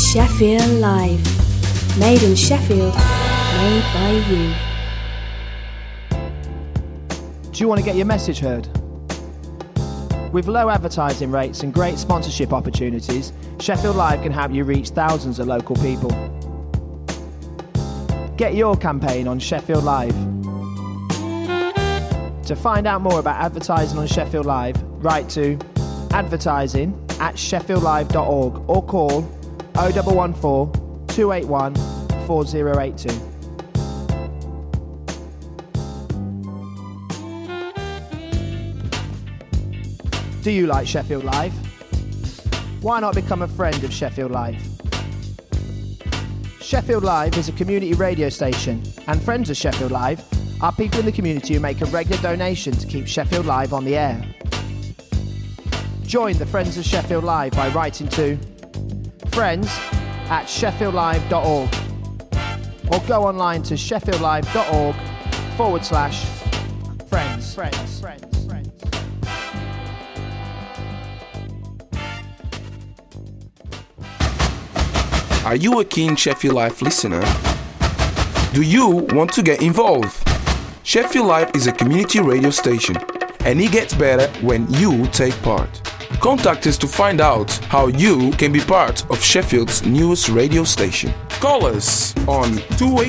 Sheffield Live. Made in Sheffield, made by you. Do you want to get your message heard? With low advertising rates and great sponsorship opportunities, Sheffield Live can help you reach thousands of local people. Get your campaign on Sheffield Live. To find out more about advertising on Sheffield Live, write to advertising@sheffieldlive.org or call 0114 281 4082. Do you like Sheffield Live? Why not become a friend of Sheffield Live? Sheffield Live is a community radio station, and friends of Sheffield Live are people in the community who make a regular donation to keep Sheffield Live on the air. Join the Friends of Sheffield Live by writing to friends@sheffieldlive.org or go online to sheffieldlive.org/friends. Are you a keen Sheffield Live listener? Do you want to get involved? Sheffield Live is a community radio station, and it gets better when you take part. Contact us to find out how you can be part of Sheffield's newest radio station. Call us on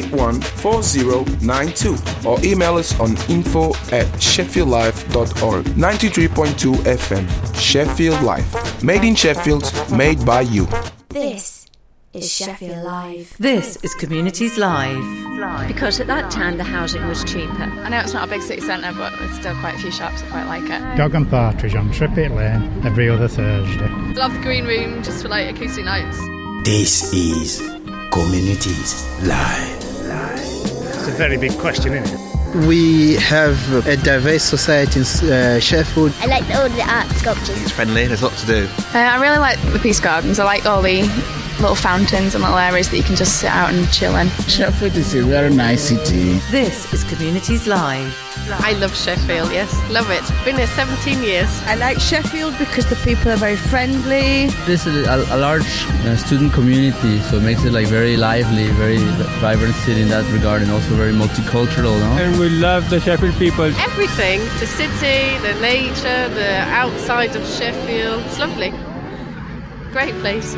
281-4092 or email us on info@sheffieldlive.org. 93.2 FM, Sheffield Live. Made in Sheffield, made by you. This is Sheffield Live. This is Communities Live. Because at that time the housing was cheaper. I know it's not a big city centre, but there's still quite a few shops that quite like it. Dog and Partridge on Trippett Lane every other Thursday. I love the green room just for like acoustic nights. This is Communities Live. It's a very big question, isn't it? We have a diverse society in Sheffield. I like all the art sculptures. It's friendly, there's lots to do. I really like the Peace Gardens. I like all the little fountains and little areas that you can just sit out and chill in. Sheffield is a very nice city. This is Communities Live. I love Sheffield, yes. Love it. Been here 17 years. I like Sheffield because the people are very friendly. This is a large student community, so it makes it like very lively, very vibrant city in that regard, and also very multicultural, no? And we love the Sheffield people. Everything, the city, the nature, the outside of Sheffield. It's lovely. Great place.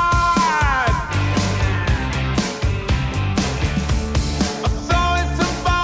Somebody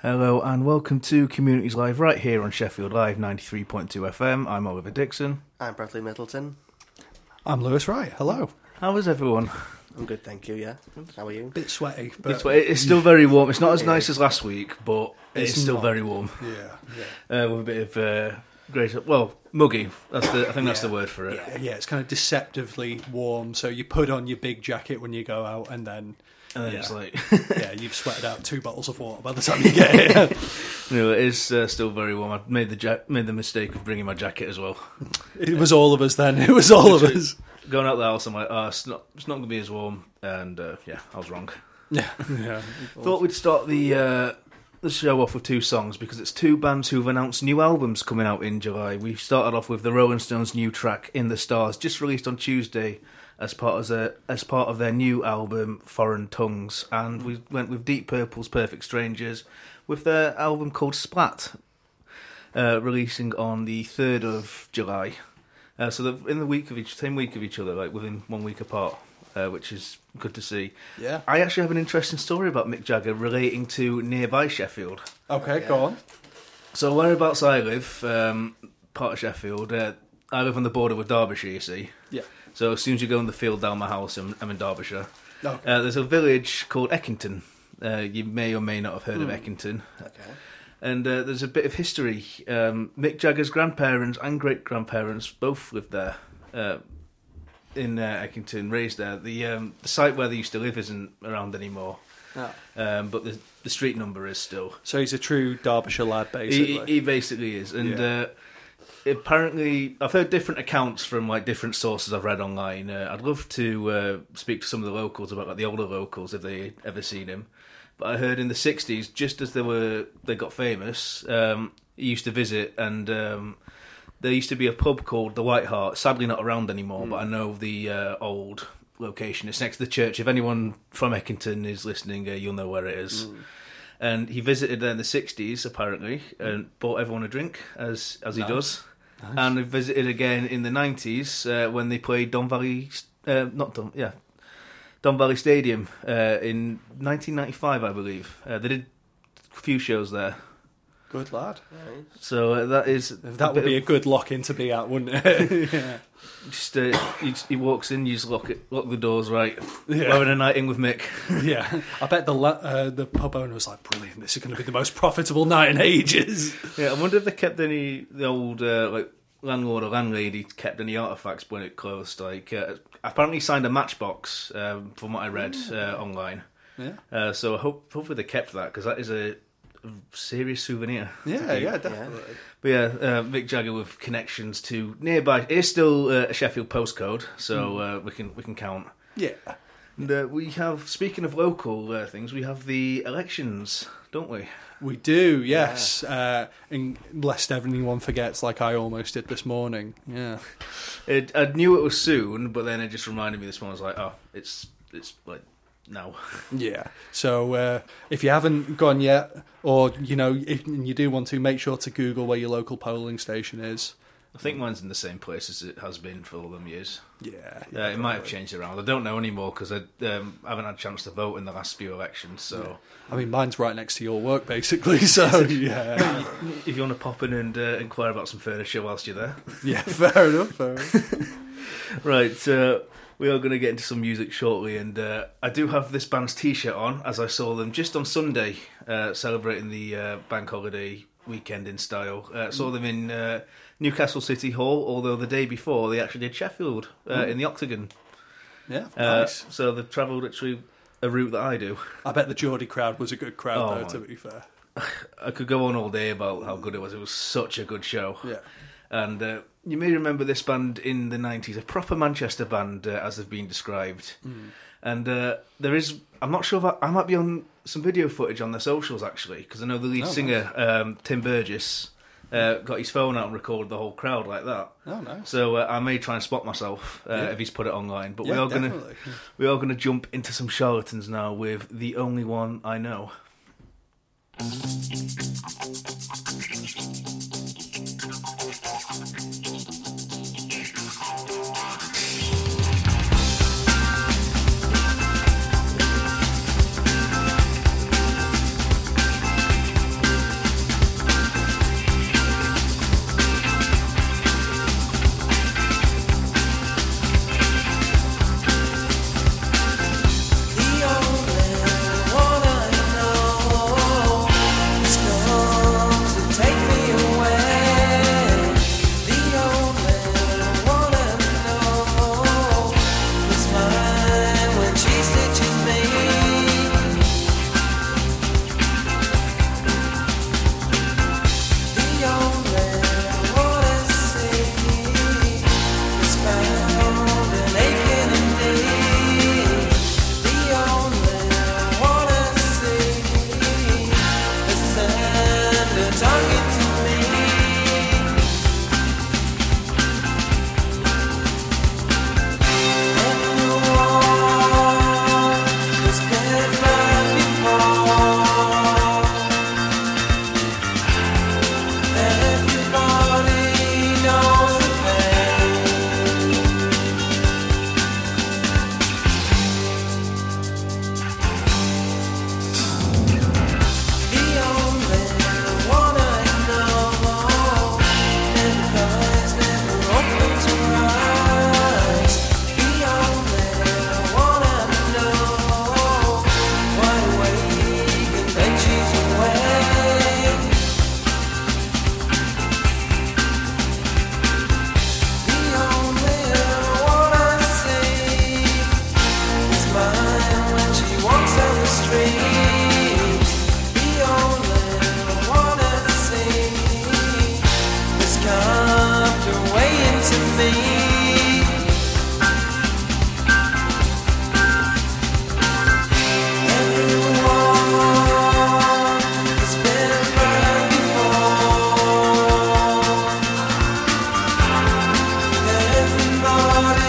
Hello and welcome to Communities Live right here on Sheffield Live 93.2 FM. I'm Oliver Dixon. I'm Bradley Middleton. I'm Lewis Wright. Hello. How is everyone? I'm good, thank you, yeah. How are you? Bit sweaty. But it's still very warm. It's not as nice as last week, but it's still very warm. Yeah. With a bit of muggy. I think that's the word for it. Yeah, it's kind of deceptively warm. So you put on your big jacket when you go out, and then it's like you've sweated out 2 bottles of water by the time you get here. No, it is still very warm. I made the mistake of bringing my jacket as well. It was all of us then. It was all of us. Going out the house, I'm like, it's not going to be as warm, and I was wrong. Yeah. Thought we'd start the show off with 2 songs because it's 2 bands who've announced new albums coming out in July. We started off with the Rolling Stones' new track "In the Stars," just released on Tuesday as part of their new album "Foreign Tongues," and we went with Deep Purple's "Perfect Strangers" with their album called "Splat," releasing on the 3rd of July. So they're in the same week of each other, like within 1 week apart, which is good to see. Yeah. I actually have an interesting story about Mick Jagger relating to nearby Sheffield. Okay, go on. So whereabouts I live, part of Sheffield, I live on the border with Derbyshire, you see. Yeah. So as soon as you go in the field down my house, I'm in Derbyshire. Okay. There's a village called Eckington. You may or may not have heard of Eckington. Okay. And there's a bit of history. Mick Jagger's grandparents and great-grandparents both lived there, in Eckington, raised there. The site where they used to live isn't around anymore, but the street number is still. So he's a true Derbyshire lad, basically. He basically is. And apparently, I've heard different accounts from like different sources I've read online. I'd love to speak to some of the locals about like the older locals if they ever seen him. But I heard in the 60s, just as they got famous, he used to visit, and there used to be a pub called the White Hart, sadly not around anymore, but I know the old location. It's next to the church. If anyone from Eckington is listening, you'll know where it is. And he visited there in the 60s, apparently, and bought everyone a drink, as he does. Nice. And he visited again in the 90s when they played Don Valley Stadium in 1995, I believe. They did a few shows there. Good lad. So that would be a good lock-in to be at, wouldn't it? Yeah. Just he walks in, you just lock the doors, right? Yeah. Having a night in with Mick. Yeah, I bet the pub owner was like, brilliant. This is going to be the most profitable night in ages. Yeah, I wonder if they kept the old landlord or landlady kept any artefacts when it closed. Like apparently signed a matchbox from what I read online. Yeah. So hopefully they kept that because that is a serious souvenir. Yeah, definitely. But Mick Jagger with connections to nearby. It is still a Sheffield postcode, so we can count. Yeah. And we have, speaking of local things, we have the elections, don't we? We do, yes. Yeah. And lest anyone forgets, like I almost did this morning. Yeah. I knew it was soon, but then it just reminded me this morning. I was like, it's like now. Yeah. So if you haven't gone yet, or if you do want to, make sure to Google where your local polling station is. I think mine's in the same place as it has been for all them years. Yeah. It might have changed around. I don't know anymore because I haven't had a chance to vote in the last few elections. So, I mean, mine's right next to your work, basically. So, yeah. If you want to pop in and inquire about some furniture whilst you're there, yeah, fair enough. Right. We are going to get into some music shortly, and I do have this band's T-shirt on, as I saw them just on Sunday, celebrating the bank holiday weekend in style. Saw them in Newcastle City Hall, although the day before they actually did Sheffield in the Octagon. Yeah, nice. So they've travelled literally a route that I do. I bet the Geordie crowd was a good crowd, though, to be fair. I could go on all day about how good it was. It was such a good show. Yeah. And you may remember this band in the 90s, a proper Manchester band, as they've been described. And there is, I'm not sure if I might be on some video footage on their socials, actually, because I know the lead singer, Tim Burgess, got his phone out and recorded the whole crowd like that. Oh, nice. So I may try and spot myself if he's put it online. But we are going to jump into some charlatans now with The Only One I Know.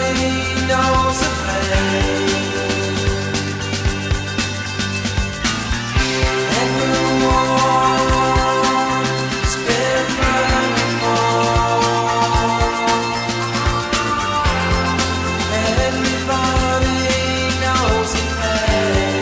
knows the pain. Everyone's been burned before. Everybody knows the pain.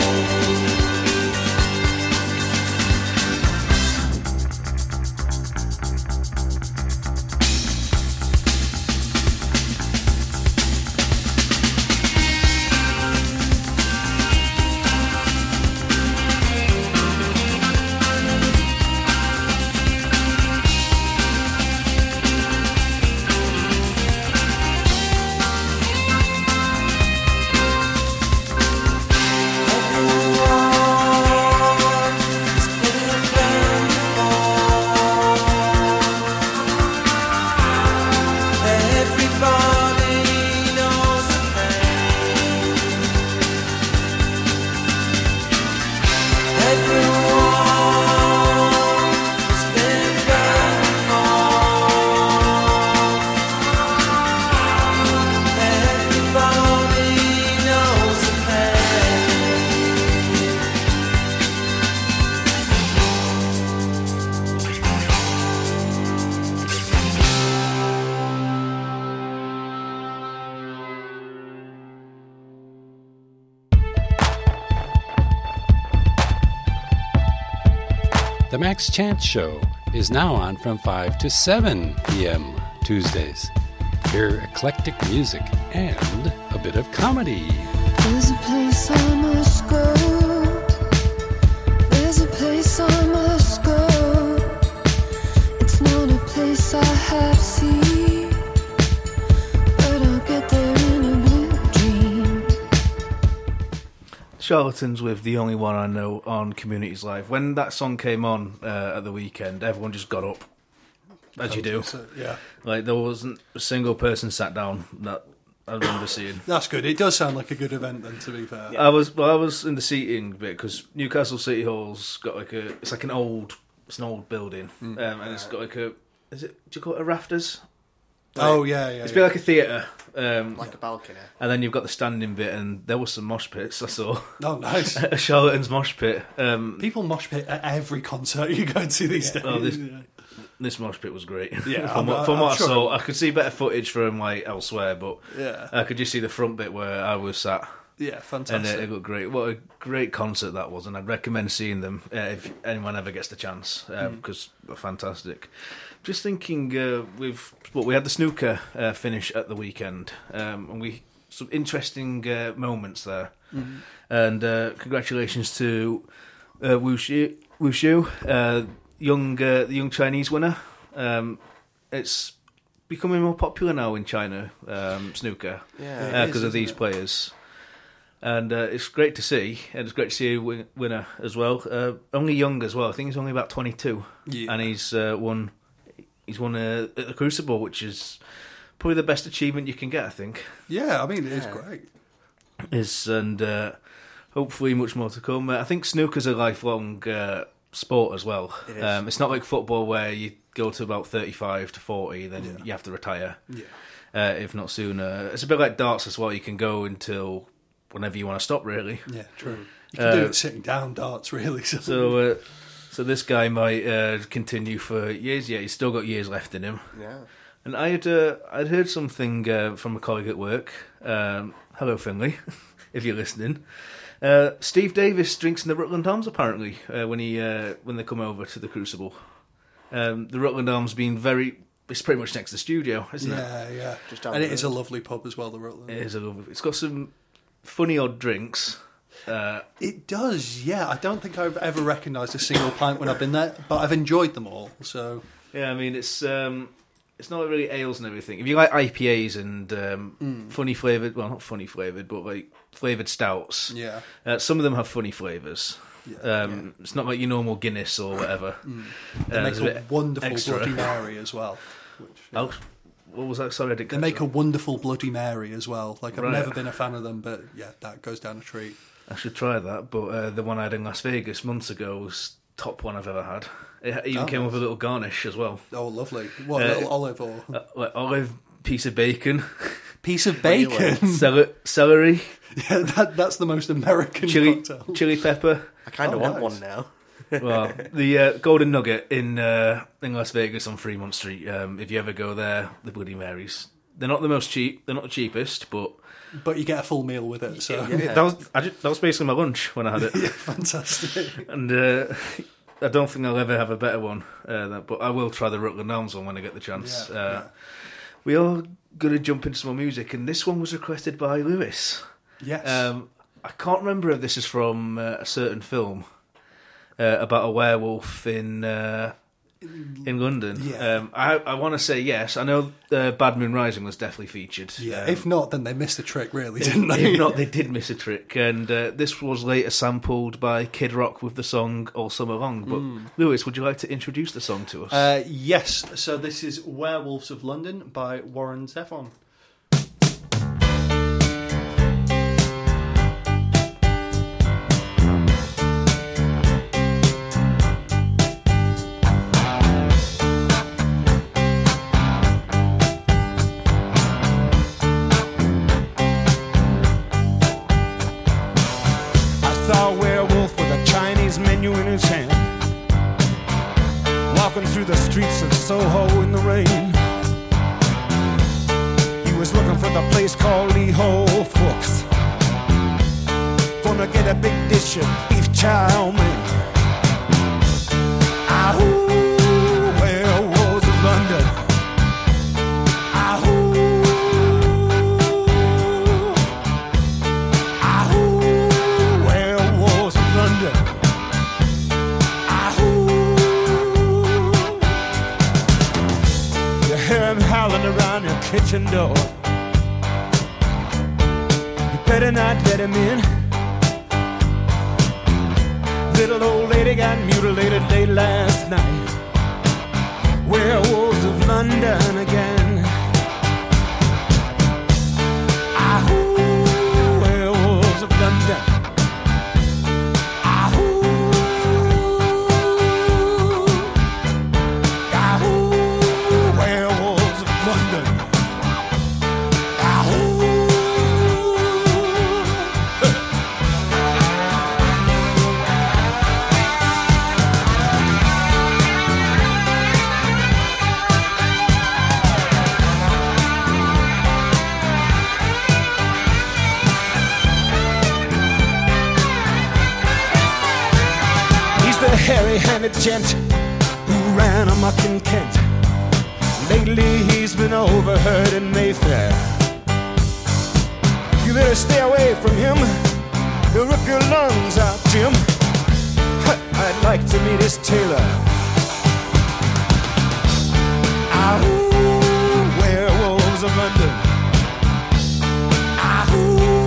The Max Chance Show is now on from 5 to 7 p.m. Tuesdays. Hear eclectic music and a bit of comedy. There's a place I must go. There's a place I must go. It's not a place I have seen, but I'll get there in a blue dream. Charlatans with The Only One I Know on Communities Live. When that song came on at the weekend, everyone just got up, as you do. Yeah. Like, there wasn't a single person sat down that I remember seeing. That's good. It does sound like a good event then, to be fair. I was in the seating bit because Newcastle City Hall's got like it's an old building, and it's got like do you call it a rafters? Like, oh yeah. It's a bit like a theatre, like a balcony. And then you've got the standing bit, and there was some mosh pits. I saw. Oh, nice. A Charlatans mosh pit. People mosh pit at every concert you go to these days. Oh, this mosh pit was great. Yeah, from what I saw, I could see better footage from like elsewhere, but yeah, I could just see the front bit where I was sat. Yeah, fantastic. And it looked great. What a great concert that was, and I'd recommend seeing them if anyone ever gets the chance, because they're fantastic. Just thinking, we had the snooker finish at the weekend, and some interesting moments there. Mm-hmm. And congratulations to Wushu, the young Chinese winner. It's becoming more popular now in China, snooker, because of these players. And it's great to see, and it's great to see a winner as well. Only young as well. I think he's only about 22, and he's won. He's won at the Crucible, which is probably the best achievement you can get, I think. Yeah, I mean, it is great. And hopefully much more to come. I think snooker's a lifelong sport as well. It is. It's not like football where you go to about 35 to 40, then you have to retire. Yeah. If not sooner. It's a bit like darts as well. You can go until whenever you want to stop, really. Yeah, true. You can do it sitting down darts, really. So this guy might continue for years. Yeah, he's still got years left in him. Yeah. And I'd heard something from a colleague at work. Hello, Finley, if you're listening. Steve Davis drinks in the Rutland Arms apparently when they come over to the Crucible. The Rutland Arms being it's pretty much next to the studio, isn't it? Yeah. And it is a lovely pub as well, the Rutland. It is a lovely. It's got some funny odd drinks. It does, yeah. I don't think I've ever recognised a single pint when I've been there, but I've enjoyed them all. So yeah, I mean it's not really ales and everything. If you like IPAs and funny flavoured, well, not funny flavoured, but like flavoured stouts, yeah, some of them have funny flavours. It's not like your normal Guinness or whatever. They make a wonderful extra. Bloody Mary as well. What was that? Sorry, I didn't catch They make that. a wonderful Bloody Mary as well. Like, I've Right. never been a fan of them, but yeah, that goes down a treat. I should try that, but the one I had in Las Vegas months ago was top one I've ever had. It even came with a little garnish as well. Oh, lovely. What, a little olive or... like olive, piece of bacon, piece of bacon. Celery. Yeah, that's the most American cocktail. Chili pepper. I kind of want one now. Well, the Golden Nugget in Las Vegas on Fremont Street. If you ever go there, the Bloody Marys. They're not the most cheap. They're not the cheapest, but you get a full meal with it. So that was basically my lunch when I had it. Yeah, fantastic. And I don't think I'll ever have a better one. But I will try the Rutland Elms one when I get the chance. Yeah. We are going to jump into some more music, and this one was requested by Lewis. Yes. I can't remember if this is from a certain film about a werewolf in London. Yeah. I want to say yes. I know Bad Moon Rising was definitely featured. Yeah. If not, then they missed a trick, really, didn't they? If not, they did miss a trick. And this was later sampled by Kid Rock with the song All Summer Long. But Lewis, would you like to introduce the song to us? Yes. So this is Werewolves of London by Warren Zevon. Through the streets of Soho in the rain, he was looking for the place called Lee Ho Fooks. Gonna get a big dish of beef chow mein. Ahoo, werewolves of London. Ahoo, ahoo, werewolves of London. Howling around your kitchen door. You better not let him in. Little old lady got mutilated late last night. Werewolves of London again. Ahoo, werewolves of London. Hairy-handed gent who ran amok in Kent. Lately he's been overheard in Mayfair. You better stay away from him. He'll rip your lungs out, Jim. I'd like to meet his tailor. Ahoo, werewolves of London. Ahoo.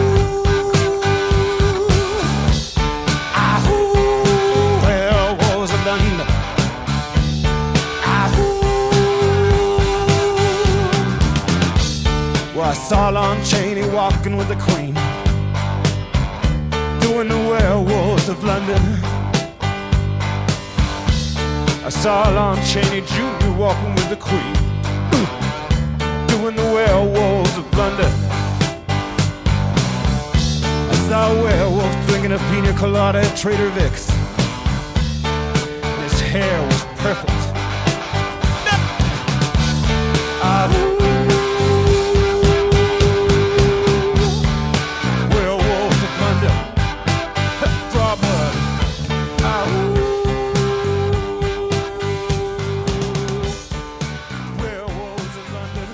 Well, I saw Lon Chaney walking with the Queen, doing the werewolves of London. I saw Lon Chaney Jr. walking with the Queen, doing the werewolves of London. I saw a werewolf drinking a pina colada at Trader Vic's. His hair was perfect. Werewolves of London. Draw blood. Werewolves of London.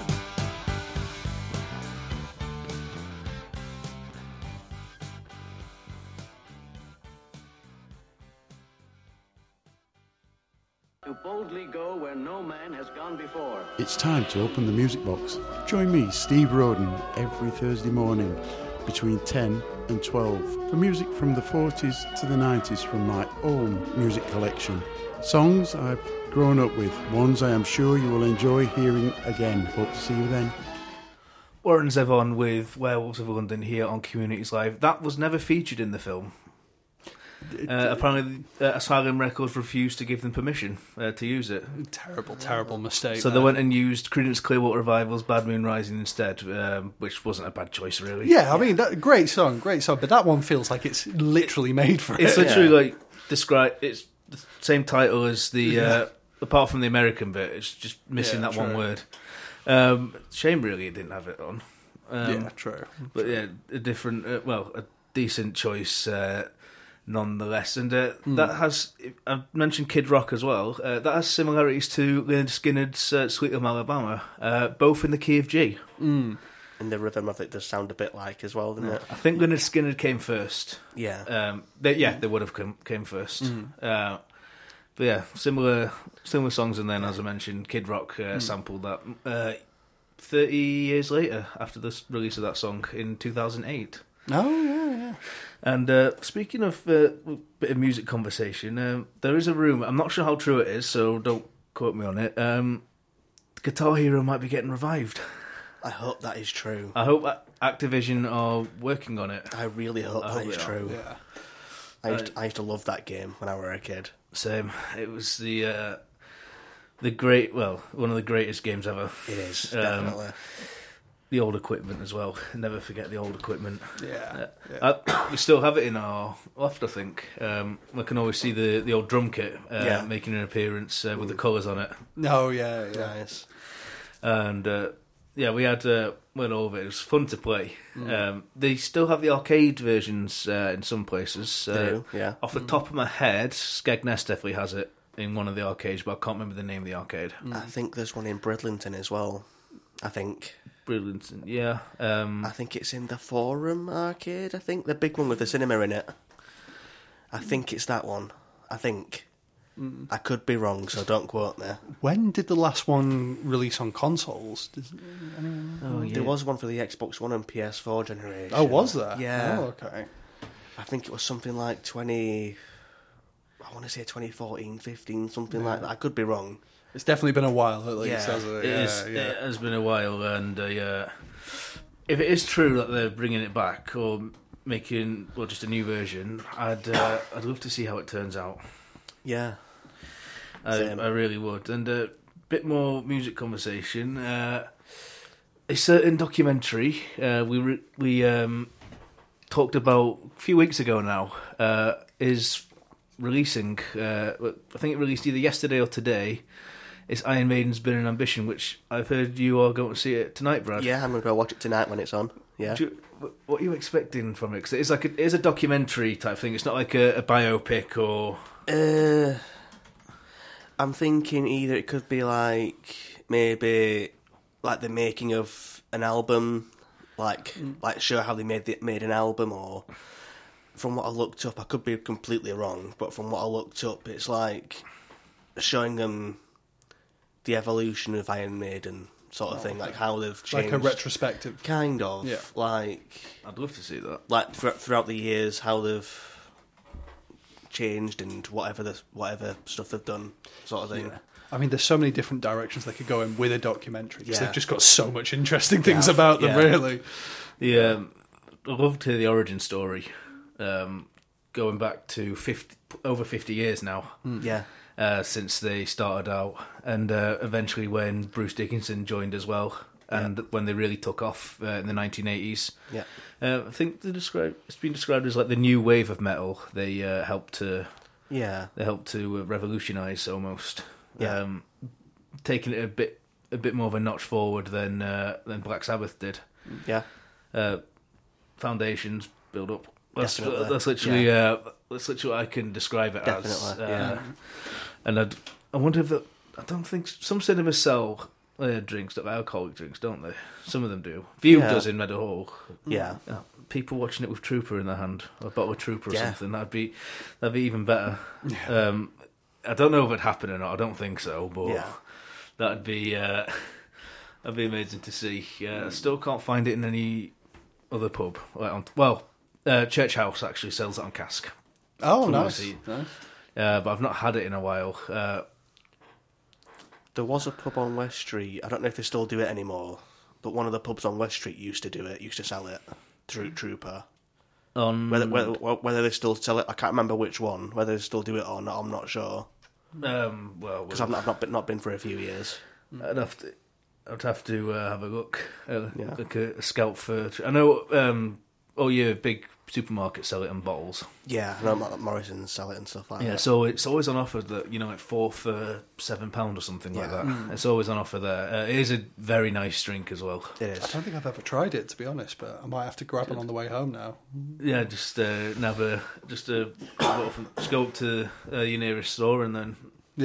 To boldly go where no man has gone before. It's time to open the music box. Join me, Steve Roden, every Thursday morning between 10 and 12 for music from the 40s to the 90s from my own music collection. Songs I've grown up with, ones I am sure you will enjoy hearing again. Hope to see you then. Warren Zevon with Werewolves of London here on Communities Live. That was never featured in the film. Apparently, Asylum Records refused to give them permission to use it. Terrible mistake. So they went and used Creedence Clearwater Revival's Bad Moon Rising instead, which wasn't a bad choice, really. Yeah, I mean, great song, but that one feels like it's literally made for it. It's literally like it's the same title as the apart from the American bit. It's just missing that one word. Shame, really, it didn't have it on. True. But yeah, a different, a decent choice nonetheless. And that has, I mentioned Kid Rock as well, that has similarities to Lynyrd Skynyrd's Sweet Home Alabama, both in the key of G. And the rhythm of it does sound a bit like as well, doesn't it? I think Lynyrd Skynyrd came first. Yeah. They would have came first. But yeah, similar songs, and then, as I mentioned, Kid Rock sampled that 30 years later after the release of that song in 2008. Oh, yeah. And speaking of bit of music conversation, there is a rumour, I'm not sure how true it is, so don't quote me on it, Guitar Hero might be getting revived. I hope that is true. I hope Activision are working on it. I really hope that is true. Yeah. I used to love that game when I was a kid. Same. It was the great, one of the greatest games ever. It is, definitely. The old equipment as well. Never forget the old equipment. Yeah. We still have it in our loft, I think. We can always see the old drum kit making an appearance with the colours on it. Oh, yeah. Nice. And we had all of it. It was fun to play. They still have the arcade versions in some places. They do, yeah. Off the top of my head, Skegness definitely has it in one of the arcades, but I can't remember the name of the arcade. I think there's one in Bridlington as well. I think. Bridlington, yeah. I think it's in the Forum arcade, I think. The big one with the cinema in it. I think it's that one. I think. I could be wrong, so don't quote me. When did the last one release on consoles? Does anyone know? There was one for the Xbox One and PS4 generation. Oh, was there? Yeah. Oh, okay. I think it was something like 2014, 15, something like that. I could be wrong. It's definitely been a while, at least, hasn't it? It has been a while, and if it is true that they're bringing it back or making just a new version, I'd love to see how it turns out. Yeah, I really would. And a bit more music conversation. A certain documentary we talked about a few weeks ago now is releasing. I think it released either yesterday or today. It's Iron Maiden's Burning Ambition, which I've heard you are going to see it tonight, Brad. Yeah, I'm going to go watch it tonight when it's on. Yeah. What are you expecting from it? Because it is a documentary type thing. It's not like a biopic or. I'm thinking either it could be maybe the making of an album, like show how they made an album, or from what I looked up, I could be completely wrong, but from what I looked up, it's like showing them the evolution of Iron Maiden sort of thing, like how they've changed. Like a retrospective. Kind of. Yeah. I'd love to see that. Like throughout the years, how they've changed and whatever stuff they've done, sort of thing. Yeah. I mean, there's so many different directions they could go in with a documentary, because they've just got so much interesting things about them, really. I'd love to hear the origin story, going back to over 50 years now. Yeah. Since they started out, and eventually when Bruce Dickinson joined as well, and when they really took off in the 1980s. Yeah. I think it's been described as like the new wave of metal. They helped to revolutionise almost. Yeah. Taking it a bit more of a notch forward than Black Sabbath did. Yeah. Foundations build up. That's literally what I can describe it as. And I wonder if I don't think some cinemas sell drinks, alcoholic drinks, don't they? Some of them do. View does in Meadowhall. Yeah. People watching it with Trooper in their hand, or a bottle of Trooper or something. That'd be even better. Yeah. I don't know if it'd happen or not. I don't think so, but that'd be amazing to see. I still can't find it in any other pub. Church House actually sells it on cask. Oh, nice. But I've not had it in a while. There was a pub on West Street. I don't know if they still do it anymore, but one of the pubs on West Street used to sell it through Trooper. On whether they still sell it, I can't remember which one. Whether they still do it or not, I'm not sure. Because I've not been for a few years. I'd have to have a look, like a scout for. I know all your big supermarkets sell it in bottles. Yeah, I know Morrison's sell it and stuff like that. Yeah, so it's always on offer that like 4 for £7 or something like that. It's always on offer there. It is a very nice drink as well. It is. I don't think I've ever tried it, to be honest, but I might have to grab one on the way home now. Yeah, just go up to your nearest store and then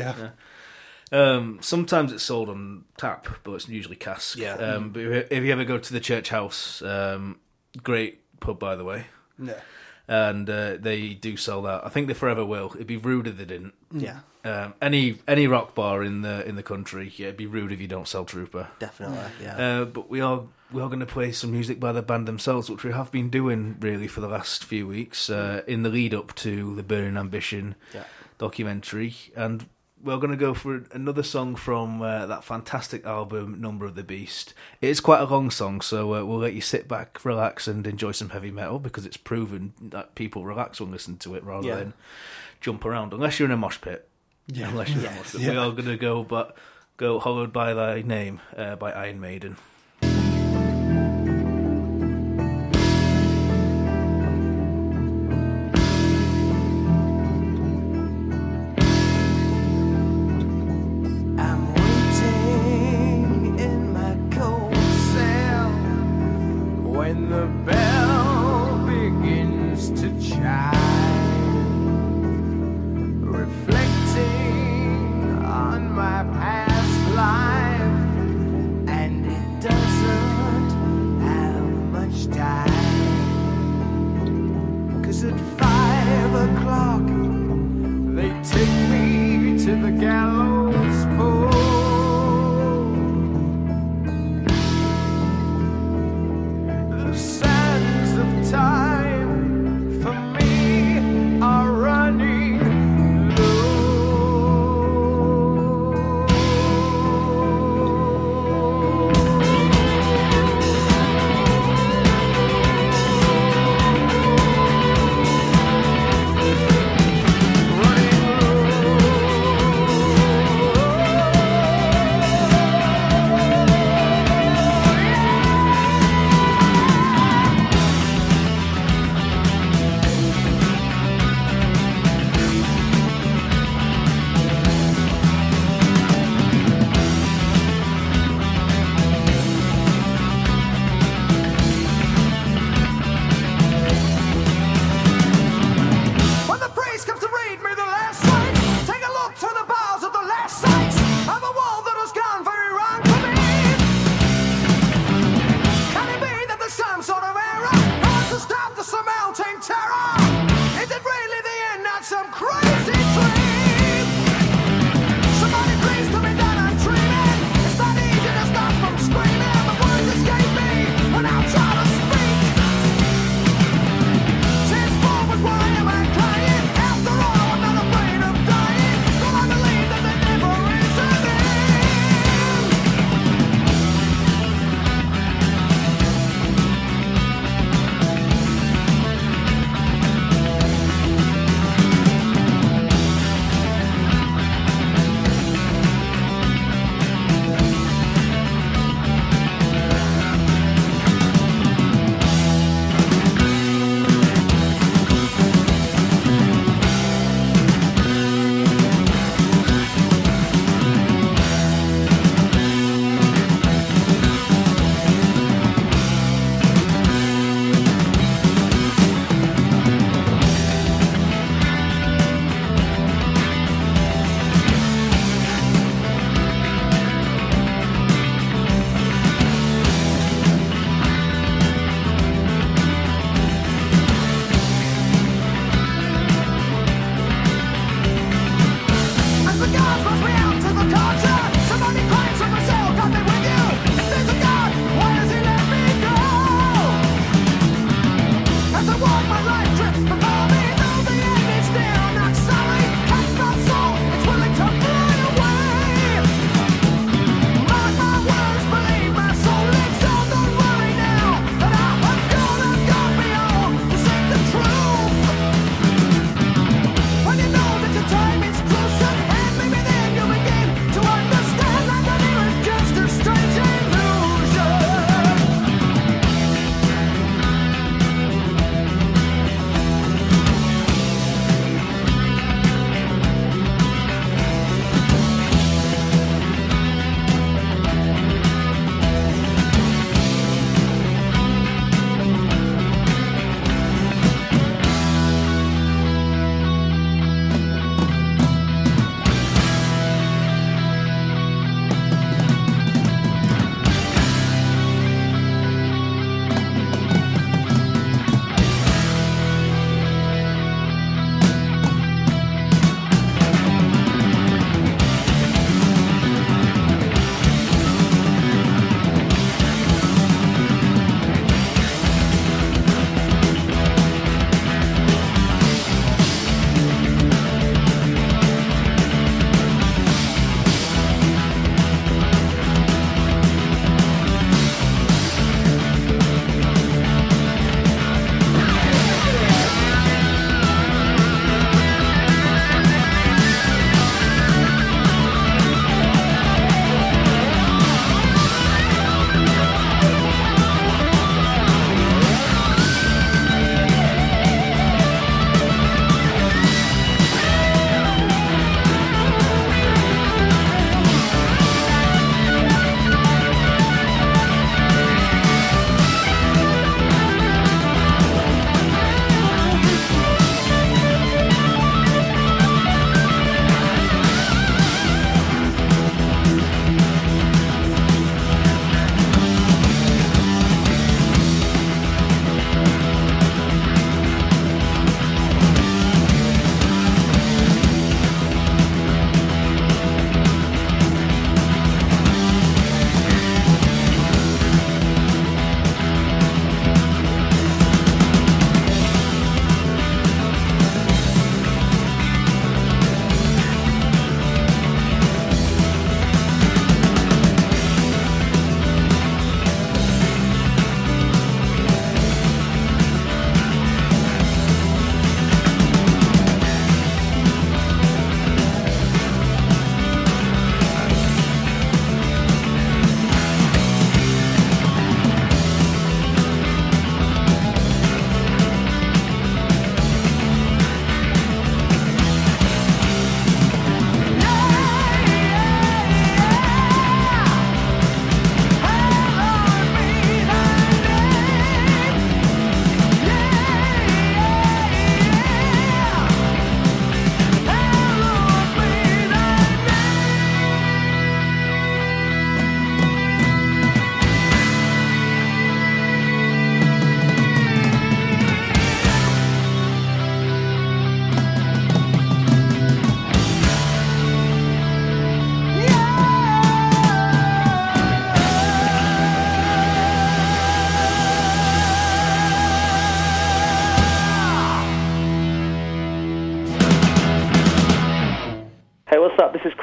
sometimes it's sold on tap, but it's usually cask. Yeah. But if you ever go to the Church House, great pub by the way. Yeah. And they do sell that. I think they forever will. It'd be rude if they didn't. Yeah. Any rock bar in the country, it'd be rude if you don't sell Trooper. Definitely, yeah. But we are going to play some music by the band themselves, which we have been doing really for the last few weeks in the lead up to the Burning Ambition documentary, and we're going to go for another song from that fantastic album, Number of the Beast. It is quite a long song, so we'll let you sit back, relax, and enjoy some heavy metal, because it's proven that people relax when listening to it rather than jump around, unless you're in a mosh pit. Yeah. Unless you're in a mosh pit. We are going to go Hallowed by Thy Name by Iron Maiden. Sands of time for me.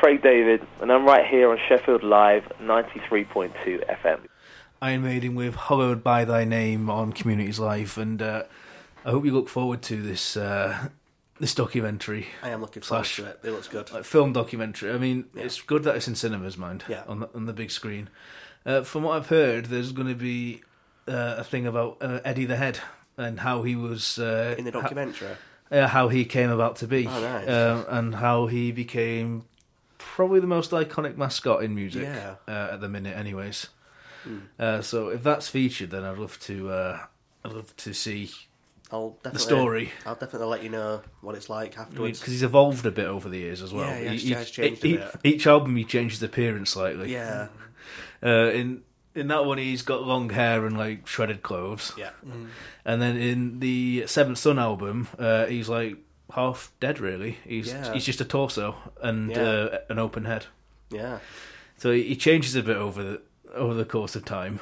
Craig David, and I'm right here on Sheffield Live 93.2 FM. Iron Maiden with Hallowed by Thy Name on Communities Live, and I hope you look forward to this this documentary. I am looking forward to it. It looks good. Like film documentary. I mean, it's good that it's in cinemas, mind. Yeah. On the big screen. From what I've heard, there's going to be a thing about Eddie the Head and how he was in the documentary. How he came about to be, Oh, nice. And how he became probably the most iconic mascot in music at the minute, anyways. So if that's featured, then I'd love to see the story. I'll definitely let you know what it's like afterwards. Because he's evolved a bit over the years as well. Yeah, he has changed a bit. Each album he changed his appearance slightly. Yeah. In that one, he's got long hair and like shredded clothes. Yeah. And then in the Seventh Son album, he's like half dead. Really, he's just a torso and an open head. Yeah. So he changes a bit over the course of time,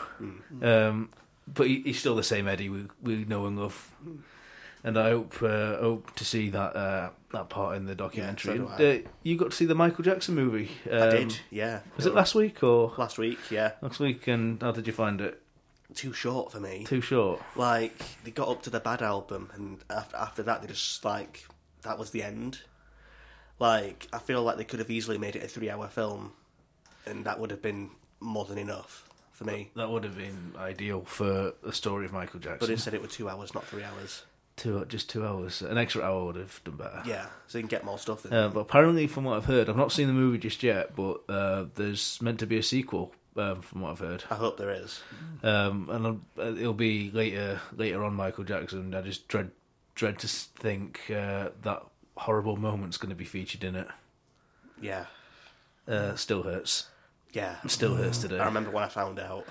but he's still the same Eddie we know and love. And I hope to see that part in the documentary. Yeah, so do I. You got to see the Michael Jackson movie. I did, yeah. Was it last week or last week? Yeah, last week. And how did you find it? Too short for me. Too short. Like they got up to the Bad album, and after that, they just like that was the end. Like I feel like they could have easily made it a 3-hour film, and that would have been more than enough for me. That would have been ideal for the story of Michael Jackson. But instead, it was 2 hours, not 3 hours. Just 2 hours. An extra hour would have done better. Yeah, so you can get more stuff in. But apparently, from what I've heard, I've not seen the movie just yet, but there's meant to be a sequel. From what I've heard, I hope there is. And it'll be later on Michael Jackson. I just dread to think that horrible moment's going to be featured in it. Yeah. Still hurts. Yeah. Still hurts today. I remember when I found out.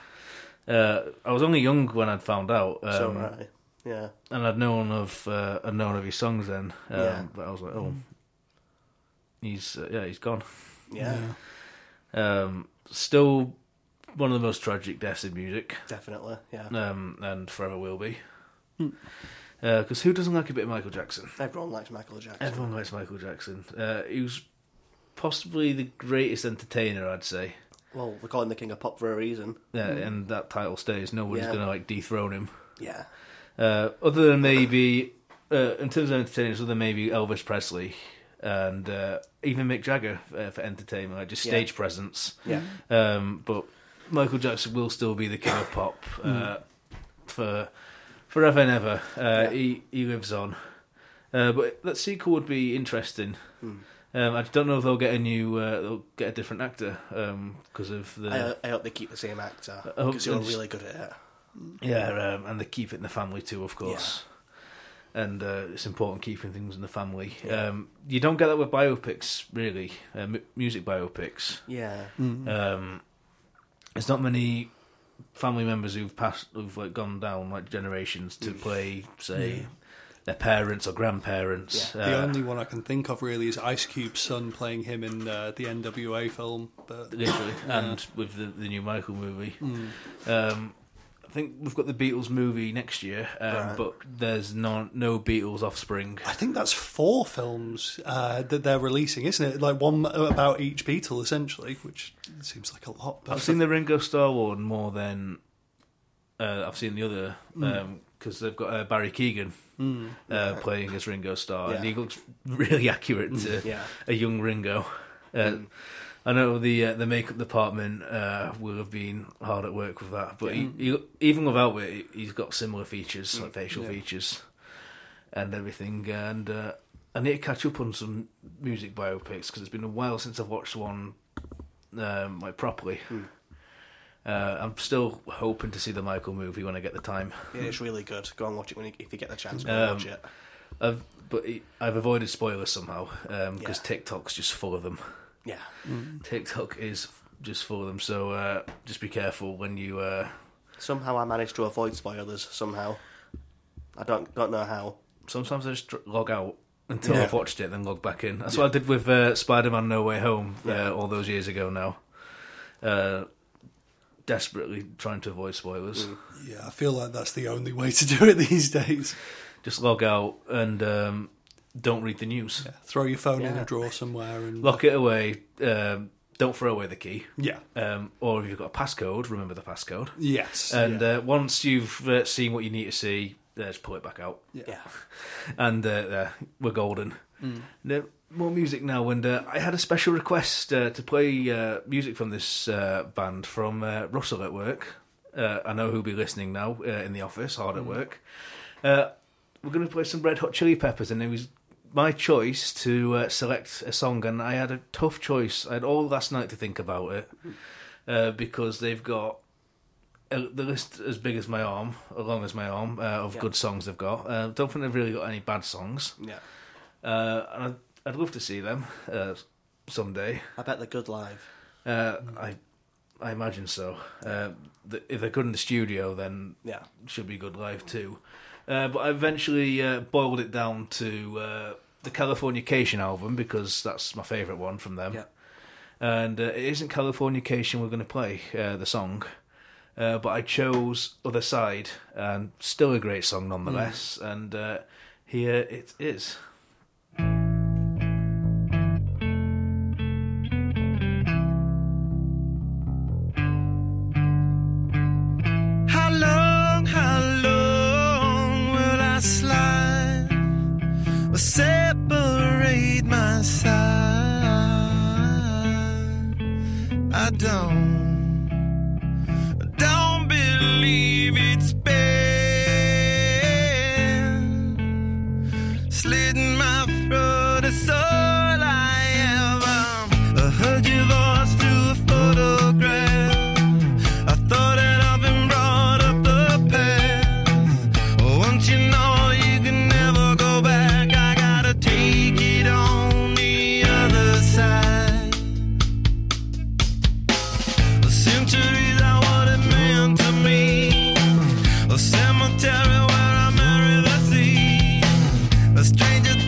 I was only young when I'd found out. So right. Yeah. And I'd known of his songs then. But I was like, oh, he's gone. Yeah. Still one of the most tragic deaths in music. Definitely, yeah. And forever will be. Because who doesn't like a bit of Michael Jackson? Everyone likes Michael Jackson. Everyone likes Michael Jackson. He was possibly the greatest entertainer, I'd say. Well, we call him the King of Pop for a reason. Yeah, and that title stays. Nobody's going to like dethrone him. Yeah. Other than maybe, in terms of entertainers, other than maybe Elvis Presley and even Mick Jagger for entertainment, like just stage presence. Yeah. But Michael Jackson will still be the king of pop for forever and ever. He lives on. But that sequel would be interesting. I don't know if they'll get they'll get a different actor because of the. I hope they keep the same actor because you're really good at it. Yeah, and they keep it in the family too, of course. Yeah. And it's important keeping things in the family. Yeah. You don't get that with biopics, really, music biopics. Yeah. There's not many family members who've like gone down like generations to play, say, their parents or grandparents. Yeah. The only one I can think of really is Ice Cube's son playing him in the NWA film. But literally, and with the new Michael movie. I think we've got the Beatles movie next year, but there's no Beatles offspring. I think that's 4 films that they're releasing, isn't it? Like one about each Beatle, essentially, which seems like a lot. But I've seen the Ringo Starr one more than I've seen the other, because they've got Barry Keoghan playing as Ringo Starr, and he looks really accurate to a young Ringo. I know the makeup department will have been hard at work with that, but he even without it, he's got similar features, like facial features and everything. And I need to catch up on some music biopics because it's been a while since I've watched one like properly. I'm still hoping to see the Michael movie when I get the time. Yeah, it's really good. Go and watch it if you get the chance. Go and watch it. I've avoided spoilers somehow because TikTok's just full of them. Yeah. TikTok is just full of them, so just be careful when you... Somehow I managed to avoid spoilers, somehow. I don't know how. Sometimes I just log out until I've watched it, then log back in. That's what I did with Spider-Man No Way Home all those years ago now. Desperately trying to avoid spoilers. Yeah, I feel like that's the only way to do it these days. Just log out and... don't read the news. Yeah. Throw your phone in a drawer somewhere and lock it away. Don't throw away the key. Yeah. Or if you've got a passcode, remember the passcode. Yes. And once you've seen what you need to see, just pull it back out. Yeah. And we're golden. Now, more music now, and I had a special request to play music from this band from Russell at work. I know who'll be listening now in the office, hard at work. We're going to play some Red Hot Chili Peppers, and it was my choice to select a song, and I had a tough choice. I had all last night to think about it because they've got the list as big as my arm, as long as my arm, of good songs they've got. Don't think they've really got any bad songs. Yeah. And I'd love to see them someday. I bet they're good live. I imagine so. If they're good in the studio, then it should be good live too. But I eventually boiled it down to the Californication album because that's my favourite one from them. Yeah. And it isn't Californication we're going to play, the song. But I chose Other Side, and still a great song nonetheless. And here it is. Separate my side. I don't believe it's been slitting my throat. It's all I ever heard your voice through a photograph. I thought that I've been brought up the past. Once you know you can never go back. Take it on the other side. The centuries are what it meant to me. A cemetery where I marry the sea. A stranger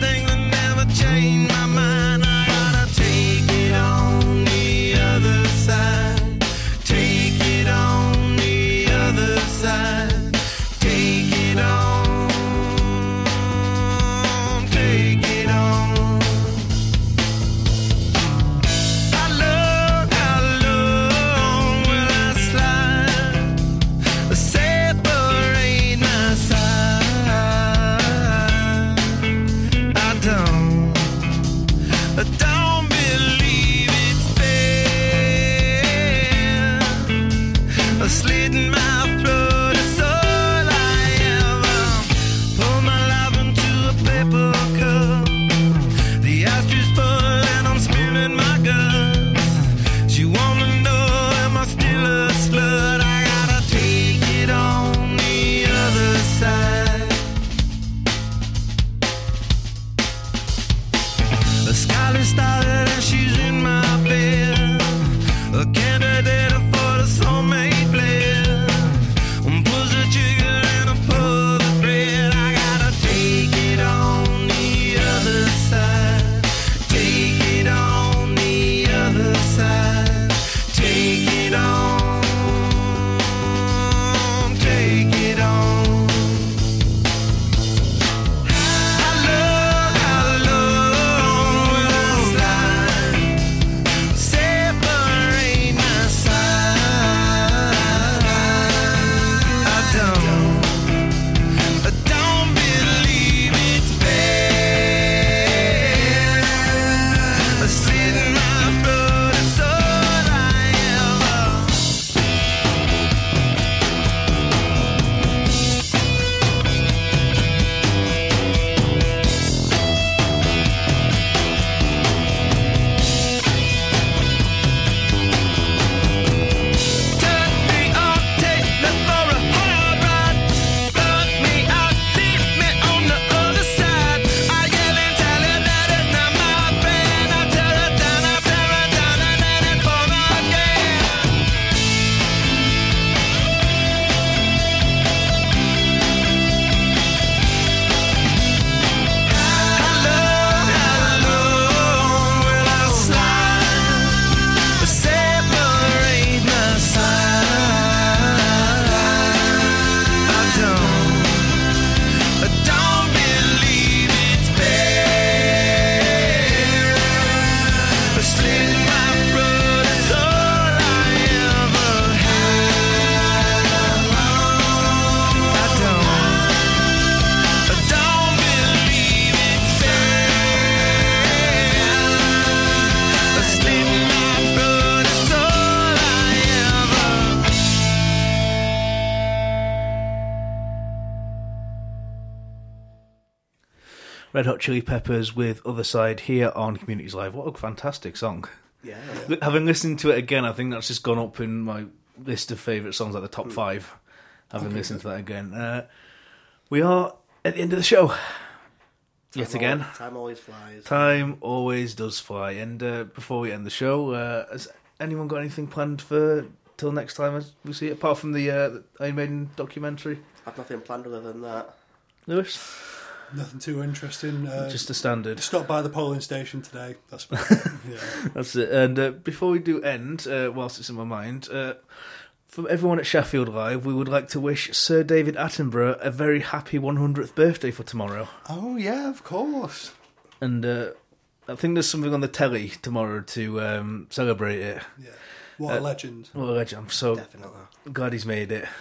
Red Hot Chili Peppers with Other Side here on Communities Live. What a fantastic song. Yeah. Having listened to it again, I think that's just gone up in my list of favourite songs, like the top 5. Having listened to that again. We are at the end of the show. Yet again. Time always flies. Time always does fly. And before we end the show, has anyone got anything planned for till next time as we see it, apart from the Iron Maiden documentary? I've nothing planned other than that. Lewis? Nothing too interesting. Just the standard. Stop by the polling station today. That's about it. Yeah. That's it. And before we do end, whilst it's in my mind, from everyone at Sheffield Live, we would like to wish Sir David Attenborough a very happy 100th birthday for tomorrow. Oh, yeah, of course. And I think there's something on the telly tomorrow to celebrate it. Yeah. What a legend. What a legend. I'm so glad he's made it.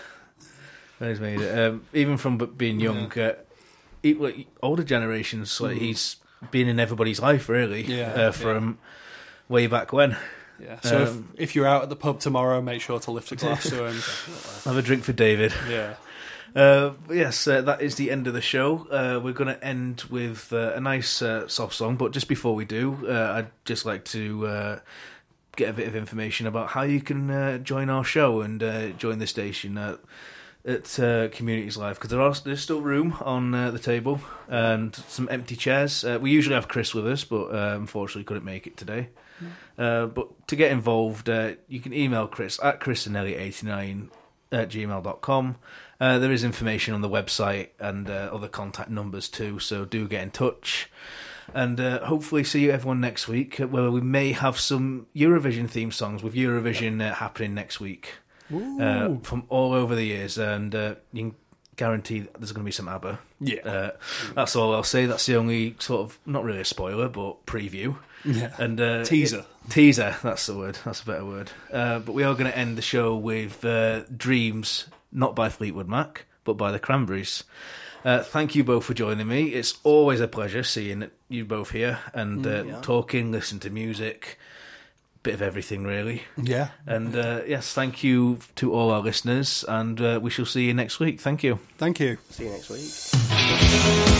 Even from being young, older generations, like he's been in everybody's life, really, from way back when. Yeah. So if you're out at the pub tomorrow, make sure to lift a glass to him. Have a drink for David. Yeah. Yes, that is the end of the show. We're going to end with a nice soft song, but just before we do, I'd just like to get a bit of information about how you can join our show and join the station at Communities Live, because there's still room on the table and some empty chairs. We usually have Chris with us, but unfortunately couldn't make it today. But to get involved, you can email Chris at chrisanelli89@gmail.com. There is information on the website and other contact numbers too, so do get in touch. And hopefully see everyone next week, where we may have some Eurovision theme songs, with Eurovision happening next week. From all over the years, and you can guarantee there's going to be some ABBA. Yeah. That's all I'll say. That's the only sort of, not really a spoiler, but preview. Yeah. And teaser. Teaser, that's the word. That's a better word. But we are going to end the show with Dreams, not by Fleetwood Mac, but by the Cranberries. Thank you both for joining me. It's always a pleasure seeing you both here and talking, listening to music. Bit of everything, really. Yeah. And yes, thank you to all our listeners, and we shall see you next week. Thank you. Thank you. See you next week.